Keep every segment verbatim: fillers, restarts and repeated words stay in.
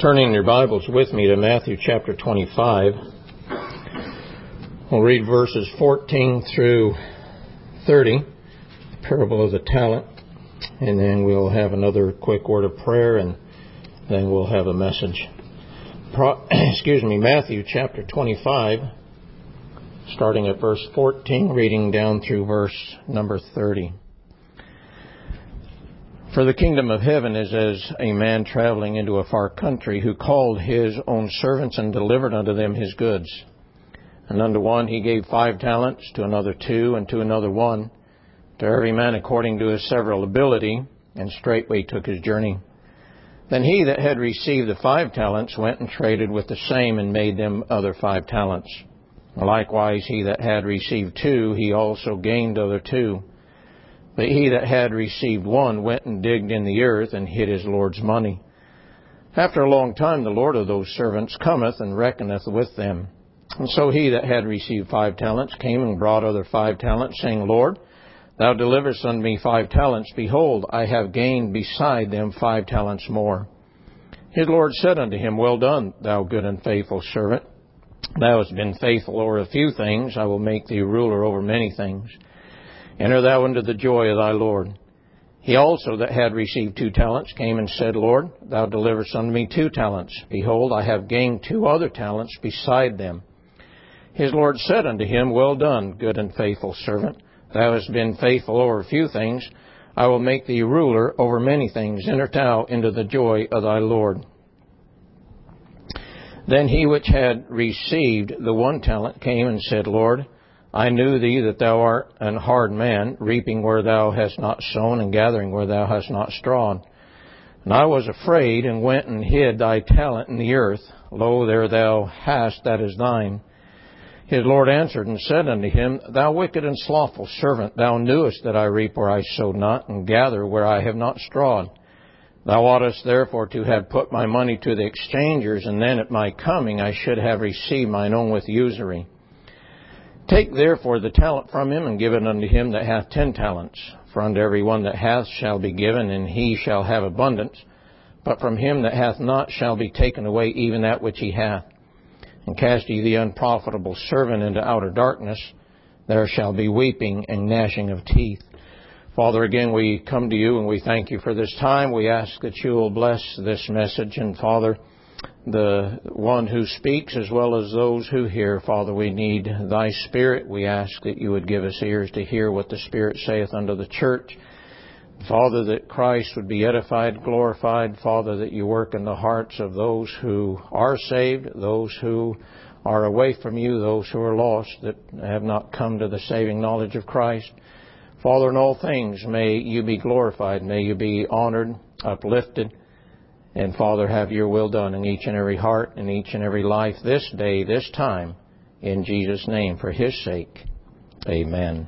Turning your Bibles with me to Matthew chapter twenty-five, we'll read verses fourteen through thirty, the parable of the talent, and then we'll have another quick word of prayer, and then we'll have a message. Pro- excuse me, Matthew chapter twenty-five, starting at verse fourteen, reading down through verse number thirty. For the kingdom of heaven is as a man traveling into a far country, who called his own servants and delivered unto them his goods. And unto one he gave five talents, to another two, and to another one, to every man according to his several ability, and straightway took his journey. Then he that had received the five talents went and traded with the same, and made them other five talents. Likewise he that had received two, he also gained other two. But he that had received one went and digged in the earth, and hid his Lord's money. After a long time the Lord of those servants cometh, and reckoneth with them. And so he that had received five talents came and brought other five talents, saying, Lord, thou deliverest unto me five talents. Behold, I have gained beside them five talents more. His Lord said unto him, Well done, thou good and faithful servant. Thou hast been faithful over a few things. I will make thee ruler over many things. Enter thou into the joy of thy Lord. He also that had received two talents came and said, Lord, thou deliverest unto me two talents. Behold, I have gained two other talents beside them. His Lord said unto him, Well done, good and faithful servant. Thou hast been faithful over a few things. I will make thee ruler over many things. Enter thou into the joy of thy Lord. Then he which had received the one talent came and said, Lord, I knew thee that thou art an hard man, reaping where thou hast not sown, and gathering where thou hast not strawed. And I was afraid, and went and hid thy talent in the earth. Lo, there thou hast that is thine. His Lord answered and said unto him, Thou wicked and slothful servant, thou knewest that I reap where I sowed not, and gather where I have not strawed. Thou oughtest therefore to have put my money to the exchangers, and then at my coming I should have received mine own with usury. Take therefore the talent from him, and give it unto him that hath ten talents. For unto every one that hath shall be given, and he shall have abundance. But from him that hath not shall be taken away even that which he hath. And cast ye the unprofitable servant into outer darkness. There shall be weeping and gnashing of teeth. Father, again we come to you, and we thank you for this time. We ask that you will bless this message. And Father, the one who speaks as well as those who hear, Father, we need thy Spirit. We ask that you would give us ears to hear what the Spirit saith unto the church. Father, that Christ would be edified, glorified. Father, that you work in the hearts of those who are saved, those who are away from you, those who are lost, that have not come to the saving knowledge of Christ. Father, in all things, may you be glorified. May you be honored, uplifted. And Father, have your will done in each and every heart, in each and every life, this day, this time, in Jesus' name, for his sake. Amen.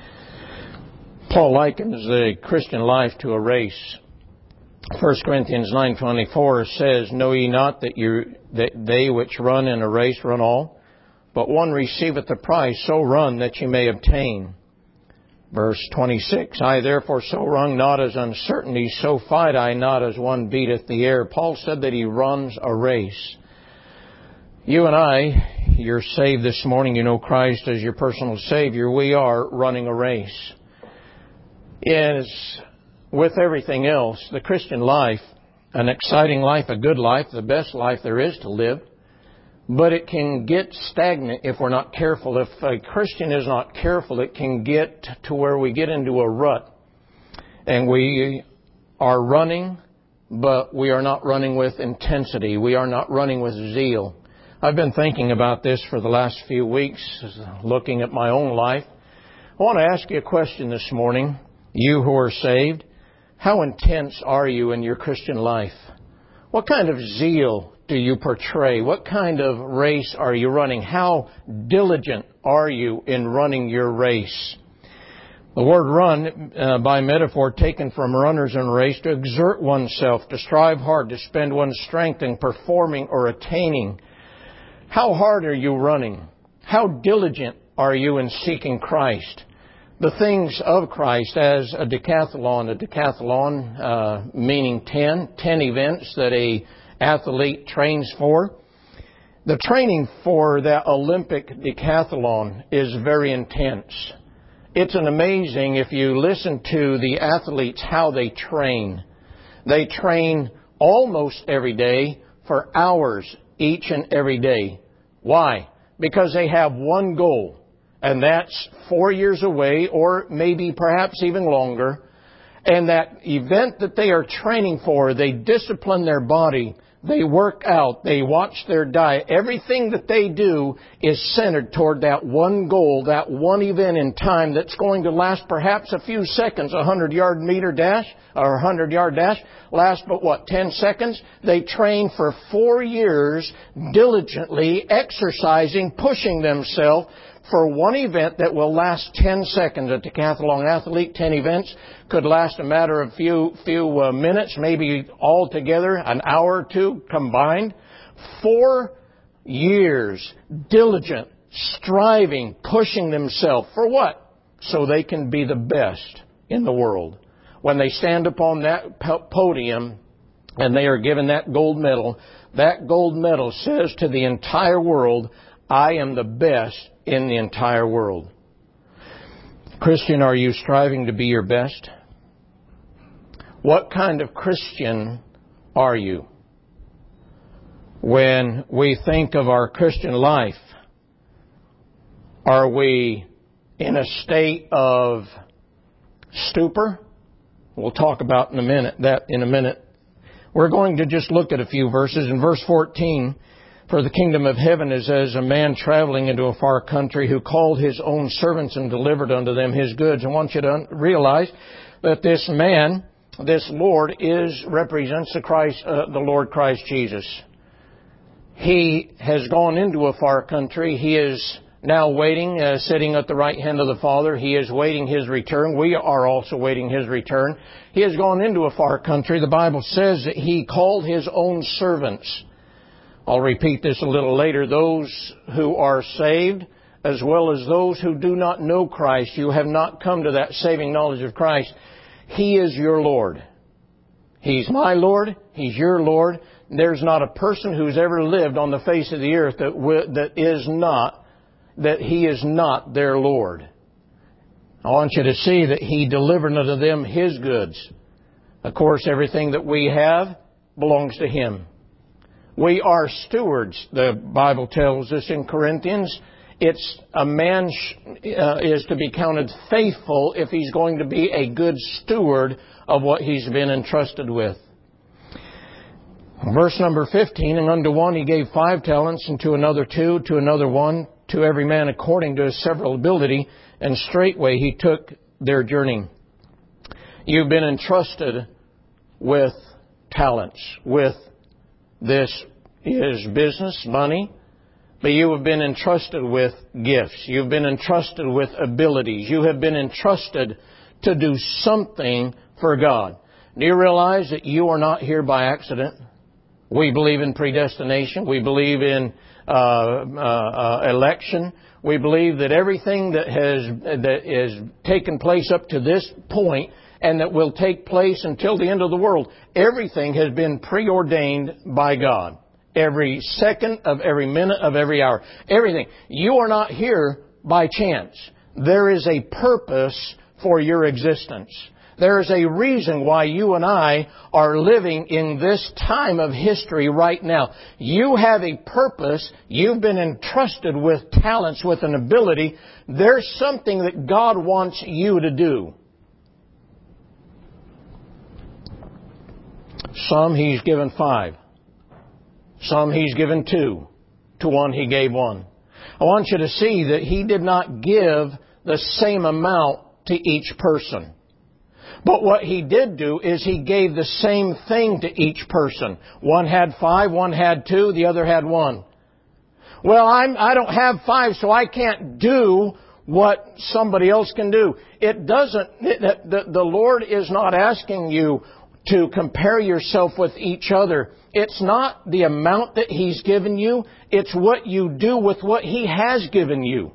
Paul likens the Christian life to a race. First Corinthians nine twenty-four says, Know ye not that, you, that they which run in a race run all, but one receiveth the prize, so run that ye may obtain. Verse twenty-six, I therefore so run not as uncertainty, so fight I not as one beateth the air. Paul said that he runs a race. You and I, you're saved this morning, you know Christ as your personal Savior. We are running a race. As with everything else, the Christian life, an exciting life, a good life, the best life there is to live, but it can get stagnant if we're not careful. If a Christian is not careful, it can get to where we get into a rut. And we are running, but we are not running with intensity. We are not running with zeal. I've been thinking about this for the last few weeks, looking at my own life. I want to ask you a question this morning. You who are saved, how intense are you in your Christian life? What kind of zeal do you portray? What kind of race are you running? How diligent are you in running your race? The word run, uh, by metaphor taken from runners in a race, to exert oneself, to strive hard, to spend one's strength in performing or attaining. How hard are you running? How diligent are you in seeking Christ? The things of Christ as a decathlon, a decathlon uh, meaning ten, ten events that a athlete trains for. The training for that Olympic decathlon is very intense. It's an amazing, if you listen to the athletes, how they train. They train almost every day for hours each and every day. Why? Because they have one goal, and that's four years away, or maybe perhaps even longer. And that event that they are training for, they discipline their body, they work out, they watch their diet. Everything that they do is centered toward that one goal, that one event in time that's going to last perhaps a few seconds. A hundred-yard meter dash or a hundred-yard dash lasts but what, ten seconds? They train for four years diligently, exercising, pushing themselves for one event that will last ten seconds. A decathlon athlete, ten events, could last a matter of few few uh, minutes, maybe all together, an hour or two combined. Four years, diligent, striving, pushing themselves. For what? So they can be the best in the world. When they stand upon that podium and they are given that gold medal, that gold medal says to the entire world, I am the best in the entire world. Christian, are you striving to be your best? What kind of Christian are you? When we think of our Christian life, are we in a state of stupor? We'll talk about in a minute, that in a minute. We're going to just look at a few verses. In verse fourteen, for the kingdom of heaven is as a man traveling into a far country who called his own servants and delivered unto them his goods. I want you to realize that this man, this Lord, is represents the Christ, uh, the Lord Christ Jesus. He has gone into a far country. He is now waiting, uh, sitting at the right hand of the Father. He is waiting His return. We are also waiting His return. He has gone into a far country. The Bible says that He called His own servants. I'll repeat this a little later. Those who are saved, as well as those who do not know Christ, you have not come to that saving knowledge of Christ. He is your Lord. He's my Lord. He's your Lord. There's not a person who's ever lived on the face of the earth that w- that is not, that He is not their Lord. I want you to see that He delivered unto them His goods. Of course, everything that we have belongs to Him. We are stewards. The Bible tells us in Corinthians, it's a man uh, is to be counted faithful if he's going to be a good steward of what he's been entrusted with. Verse number fifteen, and unto one he gave five talents, and to another two, to another one, to every man according to his several ability, and straightway he took their journey. You've been entrusted with talents, with this is business, money, but you have been entrusted with gifts. You've been entrusted with abilities. You have been entrusted to do something for God. Do you realize that you are not here by accident? We believe in predestination. We believe in uh, uh, uh, election. We believe that everything that has that is taken place up to this point and that will take place until the end of the world, everything has been preordained by God. Every second of every minute of every hour. Everything. You are not here by chance. There is a purpose for your existence. There is a reason why you and I are living in this time of history right now. You have a purpose. You've been entrusted with talents, with an ability. There's something that God wants you to do. Some He's given five. Some He's given two. To one He gave one. I want you to see that He did not give the same amount to each person. But what He did do is He gave the same thing to each person. One had five, one had two, the other had one. Well, I'm, I don't have five, so I can't do what somebody else can do. It doesn't, it, the, the Lord is not asking you to compare yourself with each other. It's not the amount that He's given you. It's what you do with what He has given you.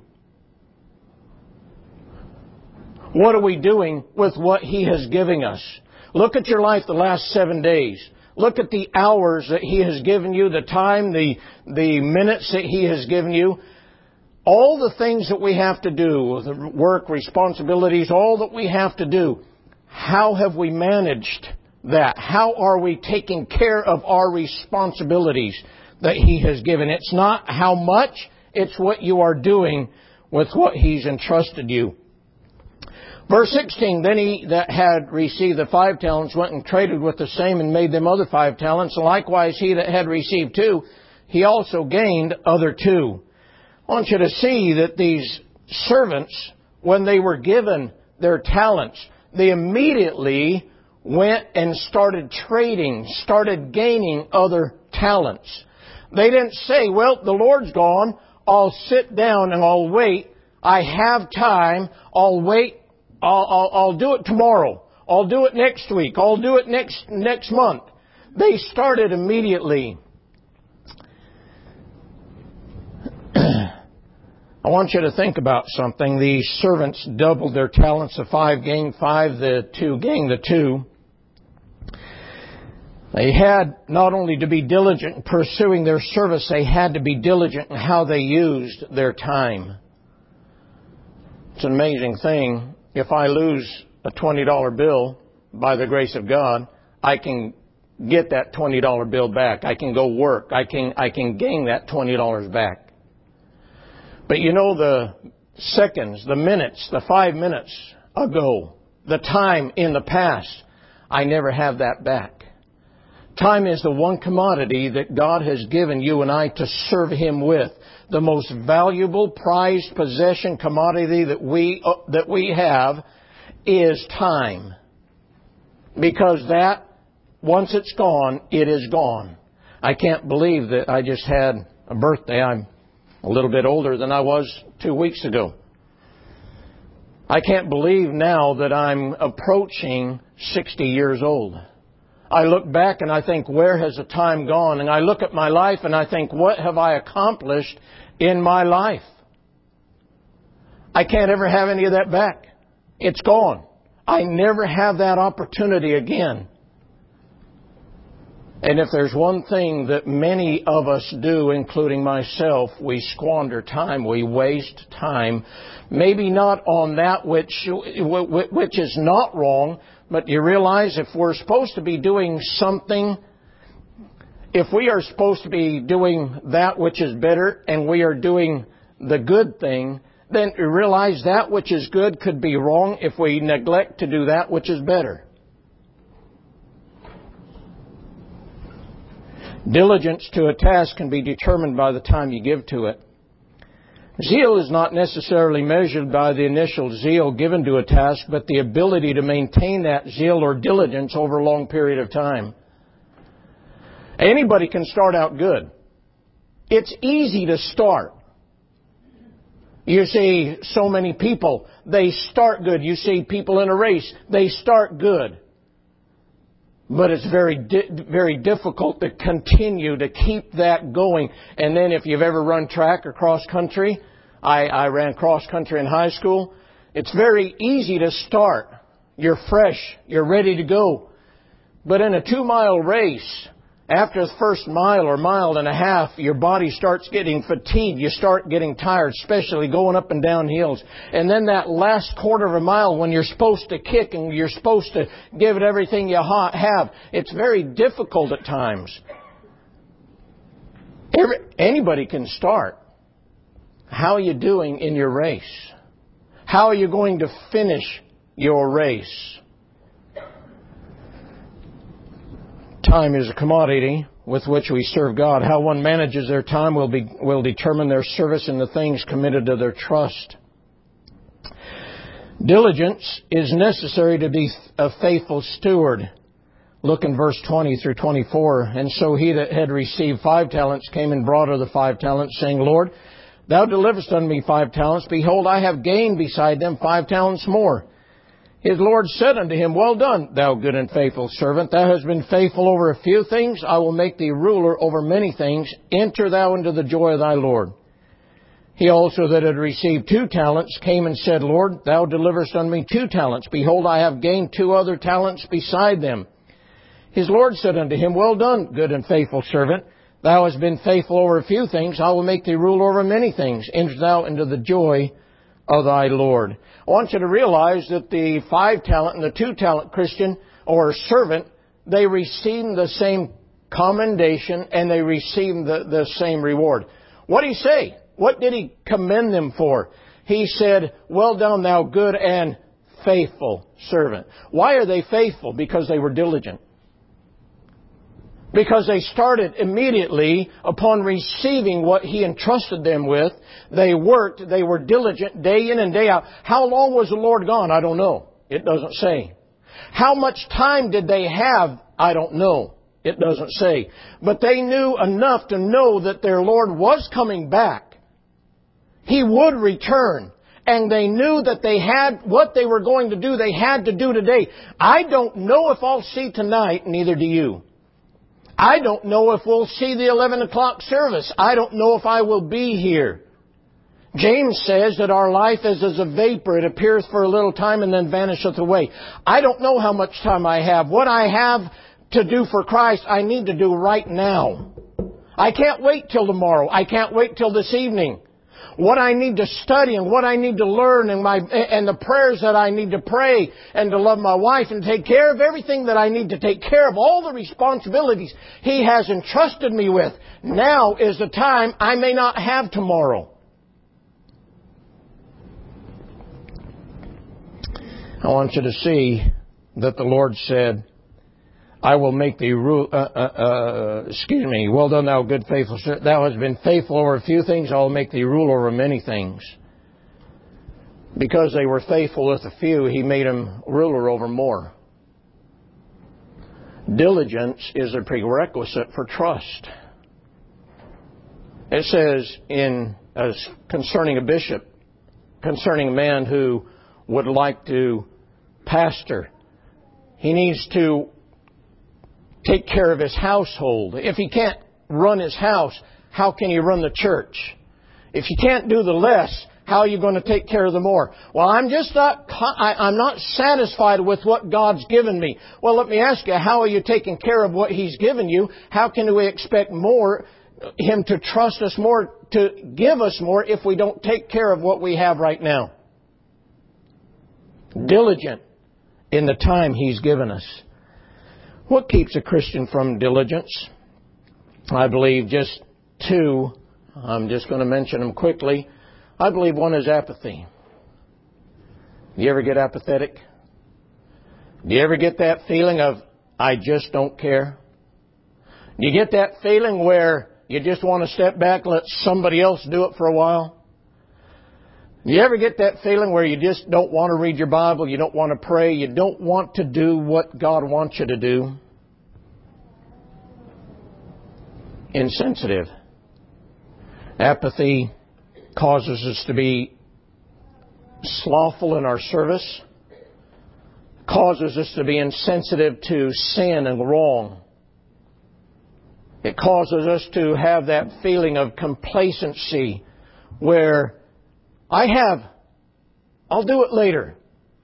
What are we doing with what He has given us? Look at your life the last seven days. Look at the hours that He has given you, the time, the, the minutes that He has given you. All the things that we have to do, the work, responsibilities, all that we have to do. How have we managed that? How are we taking care of our responsibilities that He has given? It's not how much, it's what you are doing with what He's entrusted you. Verse sixteen, then he that had received the five talents went and traded with the same and made them other five talents. And likewise he that had received two, he also gained other two. I want you to see that these servants, when they were given their talents, they immediately went and started trading, started gaining other talents. They didn't say, well, the Lord's gone, I'll sit down and I'll wait. I have time, I'll wait, I'll, I'll, I'll do it tomorrow. I'll do it next week. I'll do it next, next month. They started immediately. I want you to think about something. These servants doubled their talents. The five gained five, the two gained the two. They had not only to be diligent in pursuing their service, they had to be diligent in how they used their time. It's an amazing thing. If I lose a twenty dollar bill, by the grace of God, I can get that twenty dollar bill back. I can go work. I can, I can gain that twenty dollars back. But you know, the seconds, the minutes, the five minutes ago, the time in the past, I never have that back. Time is the one commodity that God has given you and I to serve Him with. The most valuable, prized possession, commodity that we, uh, that we have is time. Because that, once it's gone, it is gone. I can't believe that I just had a birthday. I'm a little bit older than I was two weeks ago. I can't believe now that I'm approaching sixty years old. I look back and I think, where has the time gone? And I look at my life and I think, what have I accomplished in my life? I can't ever have any of that back. It's gone. I never have that opportunity again. And if there's one thing that many of us do, including myself, we squander time, we waste time. Maybe not on that which, which is not wrong, but you realize if we're supposed to be doing something, if we are supposed to be doing that which is better and we are doing the good thing, then you realize that which is good could be wrong if we neglect to do that which is better. Diligence to a task can be determined by the time you give to it. Zeal is not necessarily measured by the initial zeal given to a task, but the ability to maintain that zeal or diligence over a long period of time. Anybody can start out good. It's easy to start. You see so many people, they start good. You see people in a race, they start good. But it's very, di- very difficult to continue to keep that going. And then if you've ever run track or cross country, I, I ran cross country in high school. It's very easy to start. You're fresh. You're ready to go. But in a two mile race, after the first mile or mile and a half, your body starts getting fatigued. You start getting tired, especially going up and down hills. And then that last quarter of a mile when you're supposed to kick and you're supposed to give it everything you ha- have, it's very difficult at times. Every, anybody can start. How are you doing in your race? How are you going to finish your race? Time is a commodity with which we serve God. How one manages their time will be will determine their service in the things committed to their trust. Diligence is necessary to be a faithful steward. Look in verse twenty through twenty-four. And so he that had received five talents came and brought her the five talents, saying, Lord, thou deliverest unto me five talents. Behold, I have gained beside them five talents more. His Lord said unto him, Well done, thou good and faithful servant. Thou hast been faithful over a few things. I will make thee ruler over many things. Enter thou into the joy of thy Lord. He also that had received two talents came and said, Lord, thou deliverest unto me two talents. Behold, I have gained two other talents beside them. His Lord said unto him, Well done, good and faithful servant. Thou hast been faithful over a few things. I will make thee ruler over many things. Enter thou into the joy of thy Lord. I want you to realize that the five talent and the two talent Christian or servant, they received the same commendation and they received the, the same reward. What did he say? What did he commend them for? He said, Well done, thou good and faithful servant. Why are they faithful? Because they were diligent. Because they started immediately upon receiving what He entrusted them with. They worked, they were diligent day in and day out. How long was the Lord gone? I don't know. It doesn't say. How much time did they have? I don't know. It doesn't say. But they knew enough to know that their Lord was coming back. He would return. And they knew that they had what they were going to do, they had to do today. I don't know if I'll see tonight, neither do you. I don't know if we'll see the eleven o'clock service. I don't know if I will be here. James says that our life is as a vapor. It appears for a little time and then vanisheth away. I don't know how much time I have. What I have to do for Christ, I need to do right now. I can't wait till tomorrow. I can't wait till this evening. What I need to study and what I need to learn and my and the prayers that I need to pray and to love my wife and take care of everything that I need to take care of, all the responsibilities He has entrusted me with. Now is the time I may not have tomorrow. I want you to see that the Lord said, I will make thee rule, uh, uh, uh, excuse me, well done, thou good faithful servant. Thou hast been faithful over a few things, I will make thee rule over many things. Because they were faithful with a few, He made them ruler over more. Diligence is a prerequisite for trust. It says in, as concerning a bishop, concerning a man who would like to pastor, he needs to take care of his household. If he can't run his house, how can he run the church? If you can't do the less, how are you going to take care of the more? Well, I'm just not, I, I'm not satisfied with what God's given me. Well, let me ask you, how are you taking care of what He's given you? How can we expect more, Him to trust us more, to give us more, if we don't take care of what we have right now? Diligent in the time He's given us. What keeps a Christian from diligence? I believe just two. I'm just going to mention them quickly. I believe one is apathy. Do you ever get apathetic? Do you ever get that feeling of, I just don't care? Do you get that feeling where you just want to step back, let somebody else do it for a while? Do you ever get that feeling where you just don't want to read your Bible, you don't want to pray, you don't want to do what God wants you to do? Insensitive. Apathy causes us to be slothful in our service, causes us to be insensitive to sin and wrong. It causes us to have that feeling of complacency where I have, I'll do it later.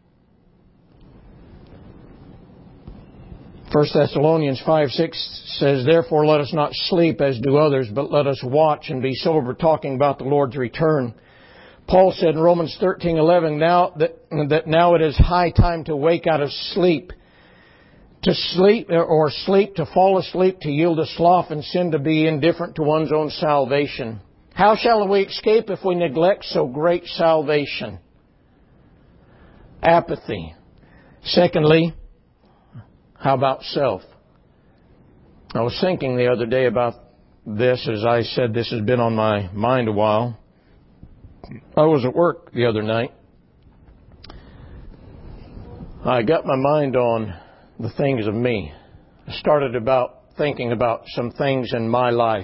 First Thessalonians five six says, Therefore let us not sleep as do others, but let us watch and be sober, talking about the Lord's return. Paul said in Romans thirteen eleven, now that, that now it is high time to wake out of sleep. To sleep or sleep, to fall asleep, to yield to sloth and sin, to be indifferent to one's own salvation. How shall we escape if we neglect so great salvation? Apathy. Secondly, how about self? I was thinking the other day about this. As I said, this has been on my mind a while. I was at work the other night. I got my mind on the things of me. I started about thinking about some things in my life.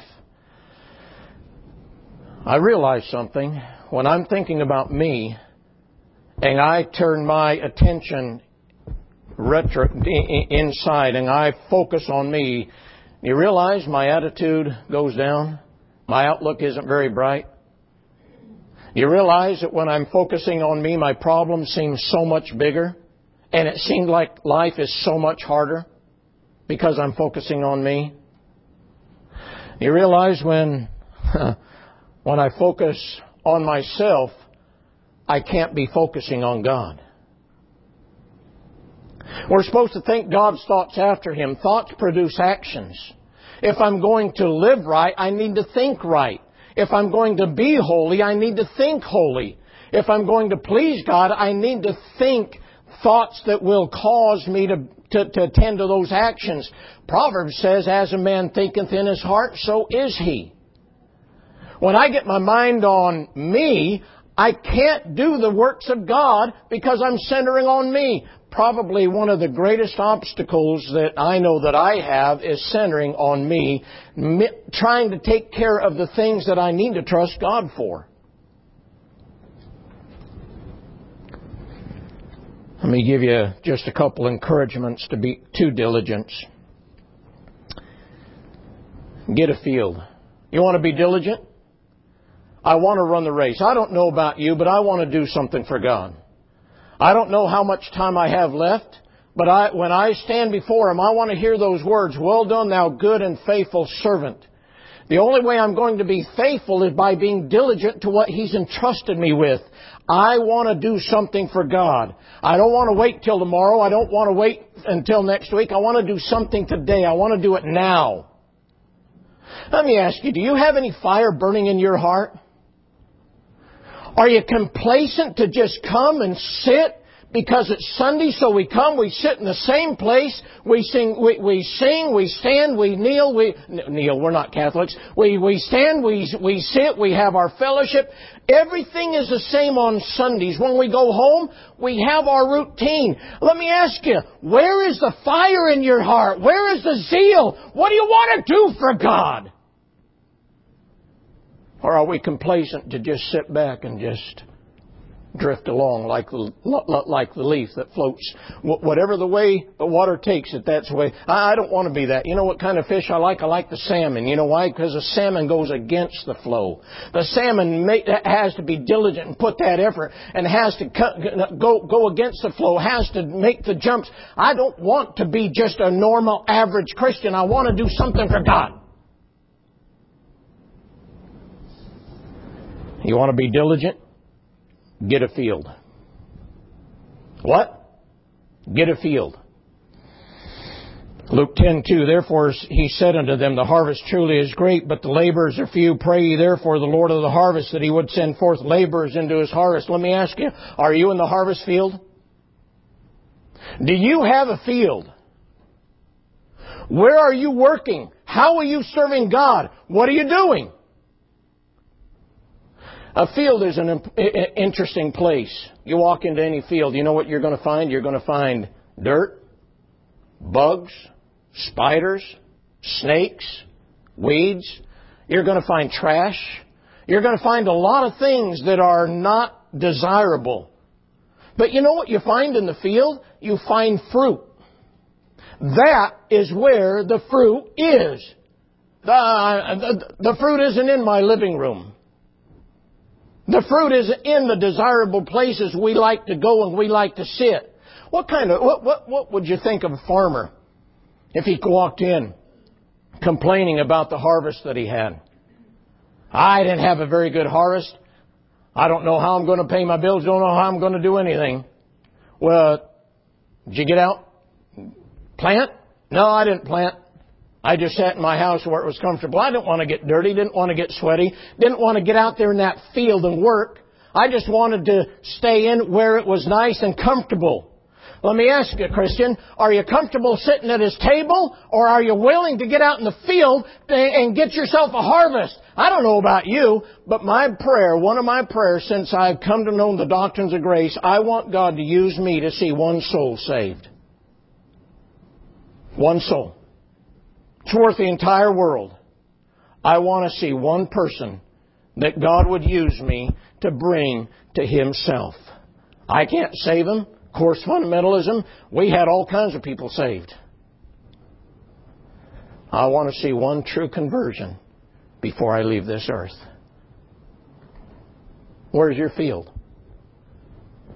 I realized something. When I'm thinking about me and I turn my attention retro, inside and I focus on me, you realize my attitude goes down. My outlook isn't very bright. You realize that when I'm focusing on me, my problem seems so much bigger and it seems like life is so much harder. because I'm focusing on me? You realize when, when I focus on myself, I can't be focusing on God. We're supposed to think God's thoughts after Him. Thoughts produce actions. If I'm going to live right, I need to think right. If I'm going to be holy, I need to think holy. If I'm going to please God, I need to think thoughts that will cause me to, to, to attend to those actions. Proverbs says, as a man thinketh in his heart, so is he. When I get my mind on me, I can't do the works of God because I'm centering on me. Probably one of the greatest obstacles that I know that I have is centering on me, trying to take care of the things that I need to trust God for. Let me give you just a couple encouragements to be to diligence. Get a field. You want to be diligent? I want to run the race. I don't know about you, but I want to do something for God. I don't know how much time I have left, but I, when I stand before Him, I want to hear those words, well done, thou good and faithful servant. The only way I'm going to be faithful is by being diligent to what He's entrusted me with. I want to do something for God. I don't want to wait till tomorrow. I don't want to wait until next week. I want to do something today. I want to do it now. Let me ask you, do you have any fire burning in your heart? Are you complacent to just come and sit because it's Sunday, so we come, we sit in the same place, we sing, we, we sing, we stand, we kneel, we kneel. We're not Catholics. We we stand, we we sit, we have our fellowship. Everything is the same on Sundays. When we go home, we have our routine. Let me ask you, where is the fire in your heart? Where is the zeal? What do you want to do for God? Or are we complacent to just sit back and just drift along like the, like the leaf that floats? Whatever the way the water takes it, that's the way. I don't want to be that. You know what kind of fish I like? I like the salmon. You know why? Because the salmon goes against the flow. The salmon has to be diligent and put that effort and has to go, go against the flow, has to make the jumps. I don't want to be just a normal, average Christian. I want to do something for God. You want to be diligent? Get a field. What? Get a field. Luke ten two, therefore He said unto them, the harvest truly is great, but the laborers are few. Pray ye therefore the Lord of the harvest that He would send forth laborers into His harvest. Let me ask you, are you in the harvest field? Do you have a field? Where are you working? How are you serving God? What are you doing? A field is an interesting place. You walk into any field, you know what you're going to find? You're going to find dirt, bugs, spiders, snakes, weeds. You're going to find trash. You're going to find a lot of things that are not desirable. But you know what you find in the field? You find fruit. That is where the fruit is. The, the, the fruit isn't in my living room. The fruit is in the desirable places we like to go and we like to sit. What kind of, what, what, what would you think of a farmer if he walked in complaining about the harvest that he had? I didn't have a very good harvest. I don't know how I'm going to pay my bills. Don't know how I'm going to do anything. Well, did you get out? Plant? No, I didn't plant. I just sat in my house where it was comfortable. I didn't want to get dirty, didn't want to get sweaty, didn't want to get out there in that field and work. I just wanted to stay in where it was nice and comfortable. Let me ask you, Christian, are you comfortable sitting at His table, or are you willing to get out in the field and get yourself a harvest? I don't know about you, but my prayer, one of my prayers since I've come to know the doctrines of grace, I want God to use me to see one soul saved. One soul. It's worth the entire world. I want to see one person that God would use me to bring to Himself. I can't save them. Course fundamentalism, we had all kinds of people saved. I want to see one true conversion before I leave this earth. Where's your field?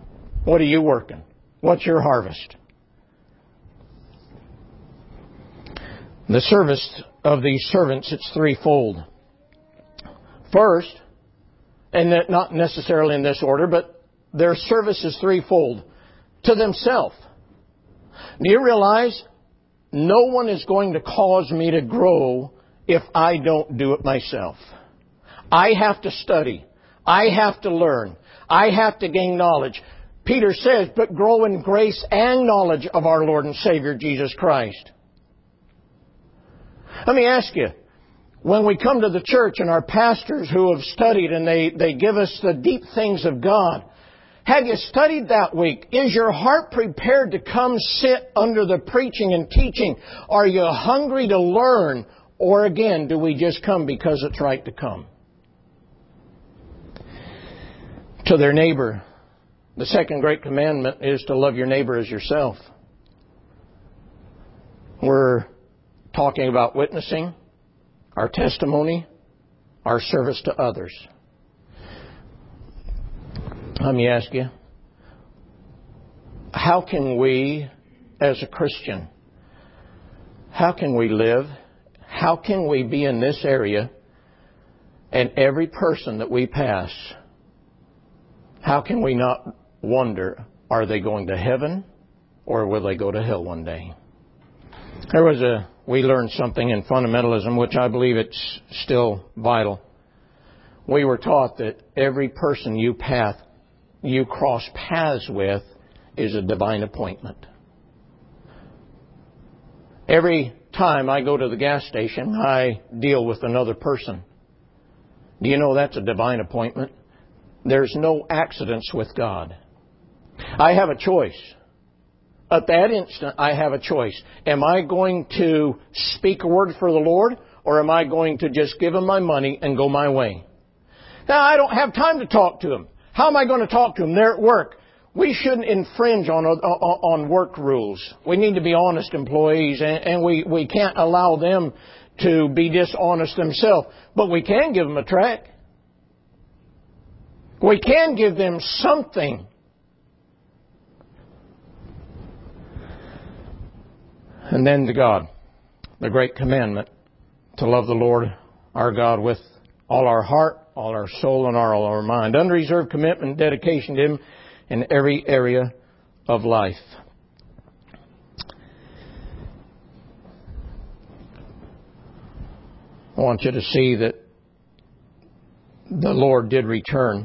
What are you working? What's your harvest? The service of these servants, it's threefold. First, and that not necessarily in this order, but their service is threefold. To themselves. Do you realize no one is going to cause me to grow if I don't do it myself? I have to study. I have to learn. I have to gain knowledge. Peter says, but grow in grace and knowledge of our Lord and Savior Jesus Christ. Let me ask you, when we come to the church and our pastors who have studied and they, they give us the deep things of God, have you studied that week? Is your heart prepared to come sit under the preaching and teaching? Are you hungry to learn? Or again, do we just come because it's right to come? To their neighbor, the second great commandment is to love your neighbor as yourself. We're talking about witnessing, our testimony, our service to others. Let me ask you, how can we, as a Christian, how can we live, how can we be in this area, and every person that we pass, how can we not wonder, are they going to heaven or will they go to hell one day? There was a, we learned something in fundamentalism, which I believe it's still vital. We were taught that every person you pass, you cross paths with is a divine appointment. Every time I go to the gas station, I deal with another person. Do you know that's a divine appointment? There's no accidents with God. I have a choice. At that instant, I have a choice. Am I going to speak a word for the Lord, or am I going to just give Him my money and go my way? Now, I don't have time to talk to Him. How am I going to talk to them? They're at work. We shouldn't infringe on on work rules. We need to be honest employees, and, and we, we can't allow them to be dishonest themselves. But we can give them a tract. We can give them something. And then to God, the great commandment, to love the Lord our God with all our heart, all our soul, and all our mind. Unreserved commitment and dedication to Him in every area of life. I want you to see that the Lord did return.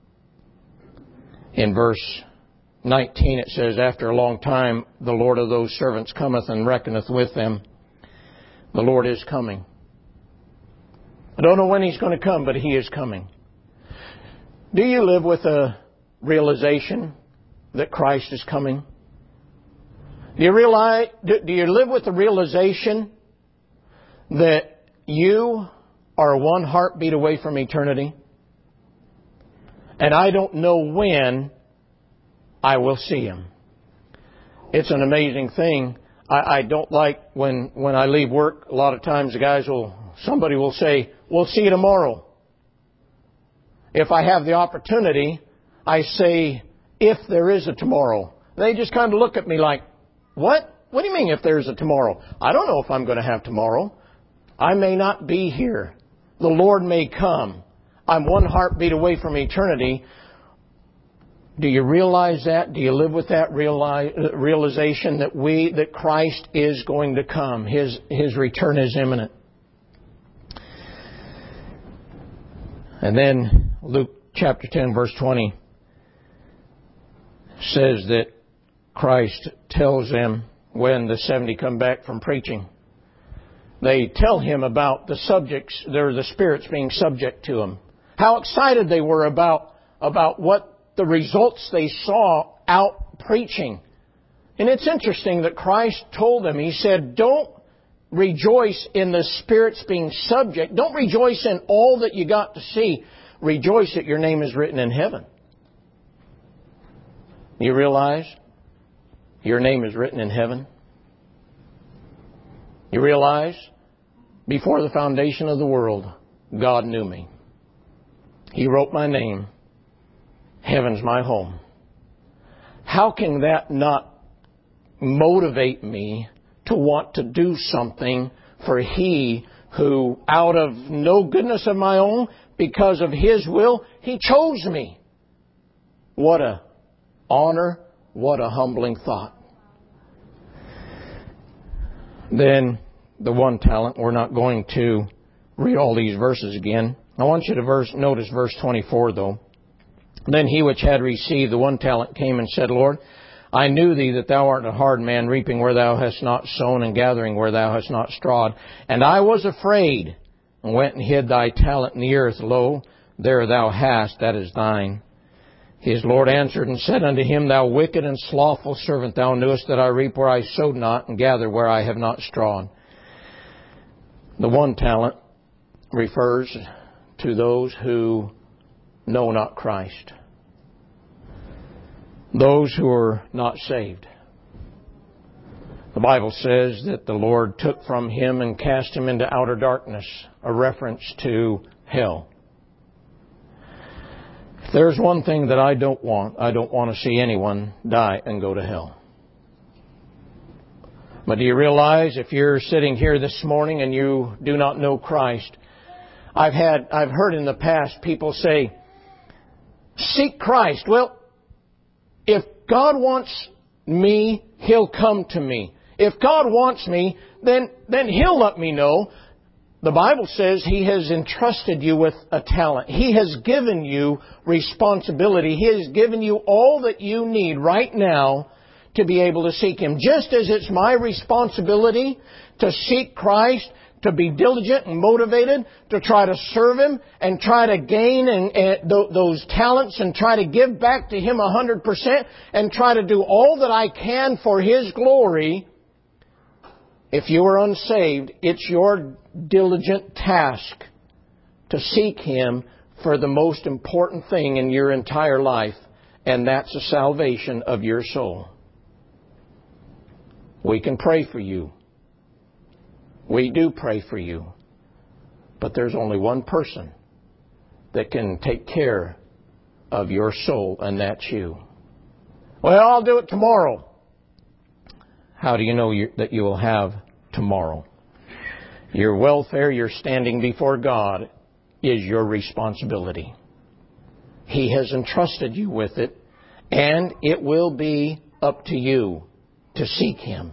In verse nineteen it says, after a long time the Lord of those servants cometh and reckoneth with them. The Lord is coming. I don't know when He's going to come, but He is coming. Do you live with a realization that Christ is coming? Do you realize, do you live with the realization that you are one heartbeat away from eternity? And I don't know when I will see Him. It's an amazing thing. I, I don't like when, when I leave work, a lot of times the guys will, somebody will say, we'll see you tomorrow. If I have the opportunity, I say, if there is a tomorrow. They just kind of look at me like, what? What do you mean if there's a tomorrow? I don't know if I'm going to have tomorrow. I may not be here. The Lord may come. I'm one heartbeat away from eternity. Do you realize that? Do you live with that realize, realization that we, that Christ is going to come? His, His return is imminent. And then Luke chapter ten verse twenty says that Christ tells them when the seventy come back from preaching. They tell Him about the subjects, they're the spirits being subject to Him. How excited they were about, about what the results they saw out preaching. And it's interesting that Christ told them, He said, don't rejoice in the spirits being subject. Don't rejoice in all that you got to see. Rejoice that your name is written in heaven. You realize your name is written in heaven? You realize before the foundation of the world, God knew me. He wrote my name. Heaven's my home. How can that not motivate me to want to do something For He who, out of no goodness of my own, because of His will, He chose me. What a honor, what a humbling thought. Then the one talent, we're not going to read all these verses again. I want you to verse, notice verse twenty-four though. Then he which had received the one talent came and said, Lord, I knew thee that thou art a hard man, reaping where thou hast not sown and gathering where thou hast not strawed. And I was afraid, and went and hid thy talent in the earth. Lo, there thou hast, that is thine. His Lord answered and said unto him, Thou wicked and slothful servant, thou knewest that I reap where I sowed not, and gather where I have not strawed. The one talent refers to those who know not Christ. Those who are not saved. The Bible says that the Lord took from him and cast him into outer darkness, a reference to hell. If there's one thing that I don't want, I don't want to see anyone die and go to hell. But do you realize if you're sitting here this morning and you do not know Christ, I've had, I've heard in the past people say, seek Christ. Well, if God wants me, He'll come to me. If God wants me, then, then He'll let me know. The Bible says He has entrusted you with a talent. He has given you responsibility. He has given you all that you need right now to be able to seek Him. Just as it's my responsibility to seek Christ, to be diligent and motivated, to try to serve Him and try to gain and, and th- those talents and try to give back to Him a hundred percent and try to do all that I can for His glory. If you are unsaved, it's your diligent task to seek Him for the most important thing in your entire life, and that's the salvation of your soul. We can pray for you. We do pray for you. But there's only one person that can take care of your soul, and that's you. Well, I'll do it tomorrow. How do you know you, that you will have tomorrow? Your welfare, your standing before God, is your responsibility. He has entrusted you with it, and it will be up to you to seek Him.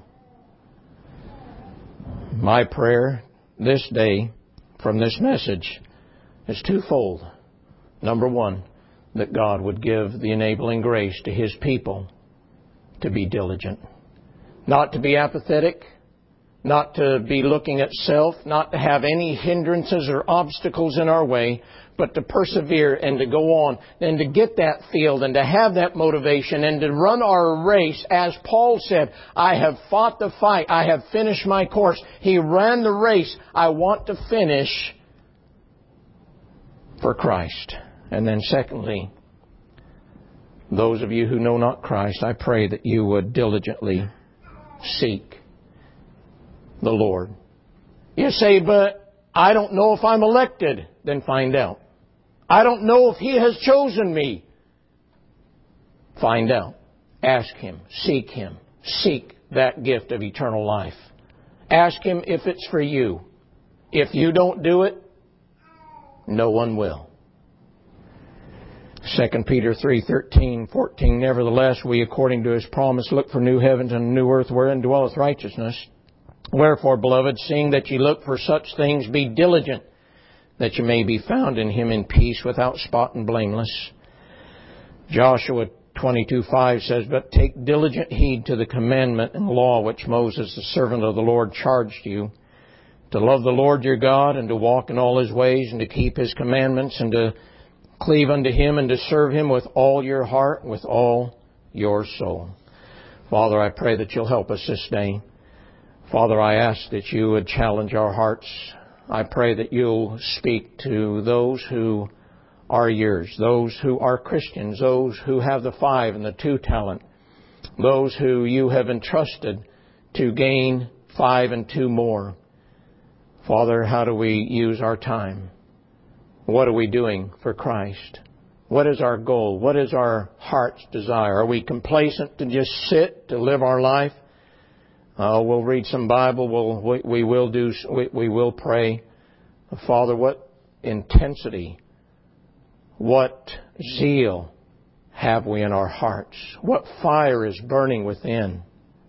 My prayer this day from this message is twofold. Number one, that God would give the enabling grace to His people to be diligent. Not to be apathetic, not to be looking at self, not to have any hindrances or obstacles in our way, but to persevere and to go on and to get that field and to have that motivation and to run our race. As Paul said, I have fought the fight. I have finished my course. He ran the race. I want to finish for Christ. And then secondly, those of you who know not Christ, I pray that you would diligently seek the Lord. You say, but I don't know if I'm elected. Then find out. I don't know if He has chosen me. Find out. Ask Him. Seek Him. Seek that gift of eternal life. Ask Him if it's for you. If you don't do it, no one will. Second Peter three, thirteen, fourteen. Nevertheless, we, according to His promise, look for new heavens and a new earth wherein dwelleth righteousness. Wherefore, beloved, seeing that ye look for such things, be diligent, that you may be found in Him in peace, without spot and blameless. Joshua twenty-two, five says, But take diligent heed to the commandment and law which Moses, the servant of the Lord, charged you, to love the Lord your God, and to walk in all His ways, and to keep His commandments, and to cleave unto Him, and to serve Him with all your heart, with all your soul. Father, I pray that you'll help us this day. Father, I ask that you would challenge our hearts. I pray that you'll speak to those who are yours, those who are Christians, those who have the five and the two talent, those who you have entrusted to gain five and two more. Father, how do we use our time? What are we doing for Christ? What is our goal? What is our heart's desire? Are we complacent to just sit, to live our life? Uh, we'll read some Bible. We'll, we, we will do, we, we will pray. Father, what intensity, what zeal have we in our hearts? What fire is burning within?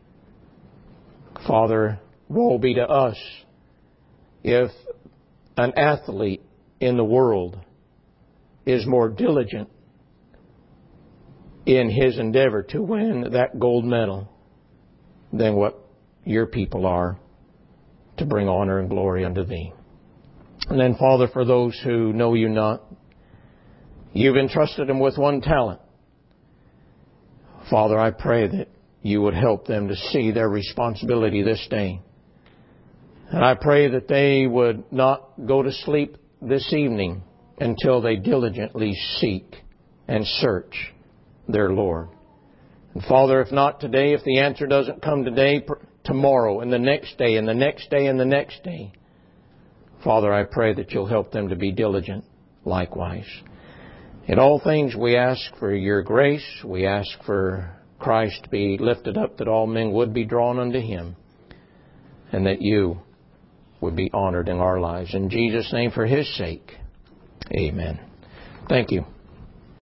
Father, woe be to us if an athlete in the world is more diligent in his endeavor to win that gold medal than what your people are to bring honor and glory unto Thee. And then, Father, for those who know You not, You've entrusted them with one talent. Father, I pray that You would help them to see their responsibility this day. And I pray that they would not go to sleep this evening until they diligently seek and search their Lord. And Father, if not today, if the answer doesn't come today, tomorrow and the next day and the next day and the next day, Father, I pray that You'll help them to be diligent likewise. In all things we ask for Your grace. We ask for Christ to be lifted up, that all men would be drawn unto Him, and that You would be honored in our lives. In Jesus' name, for His sake, amen. Thank you.